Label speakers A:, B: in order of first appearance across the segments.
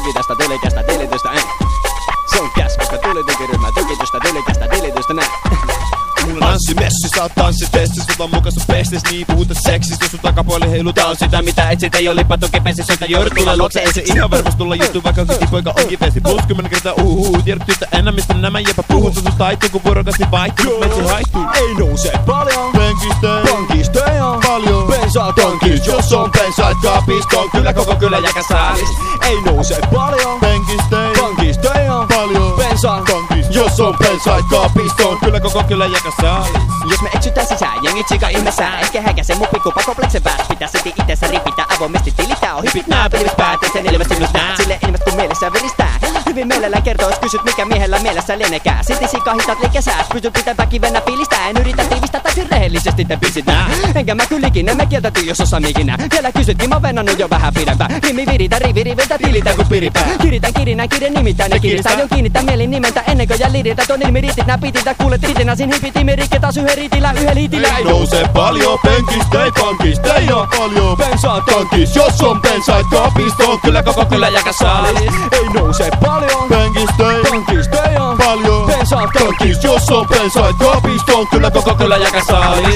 A: tuki tästä tyylikästä tilitystä. Se on käs, koska tuli tukiryhmä tykitystä tyylikästä tilitystä näin.
B: Mulla on tanssimessi, sä oot tanssitestis, otan mukaan sun pestis, niin puhuta seksistä, sun takapuoli heilutaan on sitä mitä etsit, ei oo lipattu kepesi, soita joudut tulla luokse, ei se ihan varmasti tulla juttu, vaikka poika onkin vesti, plus 10 kertaa tiedät tyttä enää mistä nämä jäpä puhut, sun taittuu kun vuorokasti vaihtuu, metsi haihtuu.
A: Ei nouse paljon,
B: pankista
A: ja
B: paljon,
A: bensaa
B: tankis, jos on bensaa kaapista, on kyllä koko kylä jäkä saalis.
A: Ei nouse paljon,
B: pankista
A: ja
B: paljon,
A: bensaa
B: tankis, jos on bensaa kaapista, on kyllä koko kylä jäkä saalis.
A: Jos me eksytään sisään, jengi tsika ihmeessään. Ehkä häkäsen mun pikkupa kompleksen pääs. Pitää silti itensä ripitää avoimesti tilitää. On hypit nää, pilvis päätee sen ilmestyn nyt nää. Sille ilmestyy mielessä viristää. Hyvin mielellään kertoo, jos kysyt mikä miehellä mielessä lienekää. Silti sika hitat liikesääs. Pystyt pitää kivenä pilistää. En yritä tiivistää täysin rehellisesti te pisit nää. Enkä mä kyllikin, emme kieltäty jos osaa mikinä. Vielä kysytkin, mä vennannut jo vähän pidempään. Rimi viritä, riviltä tilitä kun piripää. Kiritän kirinä, kirjan nimitään ja kiristää. Jo kiinnittää mielin nimeltä ennen kuin jää liiriltä. Ton ilmi riitit nää pitiltä. Kuulet riitinä sin hipitimme rikke taas yhden riitillä. Yhden liitillä
B: ei nouse paljon, penkistä ei pankista ei oo paljon.
A: Bensaa
B: tankis, jos on bensaa kaapista, on kyllä koko kylä jäkä saalis.
A: Ei nouse paljon,
B: penkistä ei
A: oo
B: paljon.
A: Bensaa
B: tankis, jos on bensaa kaapista, on kyllä koko kylä jäkä saalis.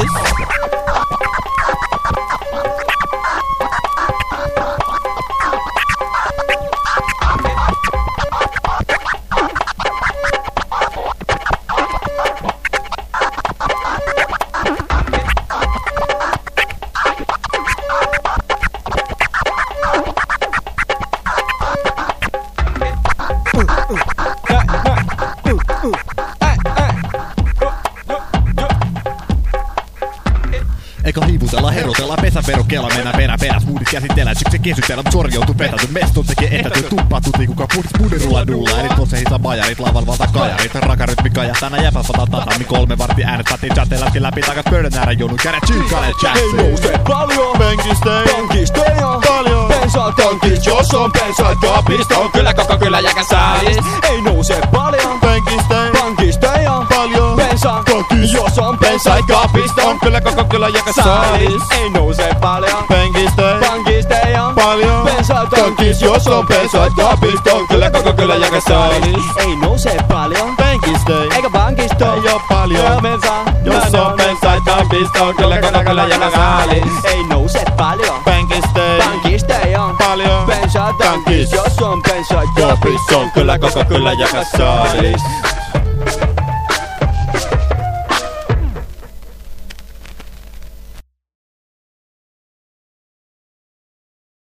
C: Eikä hiivutella, herotella, pesäverokkeella mennään peräs, muudit käsitellään, syksy kesytellä, mut sori joutuu petäty, meston tekee etätyö, tuppatut niinku puhdis pudirulla nulla, eli tuossa hisa bajarit, lavan valta kajarit, rakarytmi kajahtaa, nää jäpät vata tatami, 3 vartti äänet, saatiin chatte lätkin läpi, takas pöydän äärän joulun, kädet syykkalle chatsiin.
A: Ei nouse paljon,
B: penkistä ei
A: oo
B: paljon,
A: bensaa
B: tankis, jos on bensaa kaapista, on kyllä koko kylä jäkä saalis.
A: Ei nouse paljon,
B: penkistä
A: ei oo
B: paljon,
A: bensaa
B: tankis,
A: jos on
B: bensaa kaapista, on kyllä koko kylä jäkä saalis.
A: Ei nouse paljon,
B: penkistä
A: ei oo
B: paljon,
A: bensaa
B: tankis, jos on bensaa kaapista, on kyllä koko kylä jäkä saalis.
A: Ei nouse paljon, eikä pankista
B: ei oo paljon,
A: bensaa
B: jos on bensaa kaapista, on kyllä koko kylä jäkä saalis.
A: Ei nouse paljon,
B: pankista
A: ei oo
B: paljon,
A: bensaa tankis, jos on bensaa
B: kaapista, on kyllä koko kylä jäkä saalis.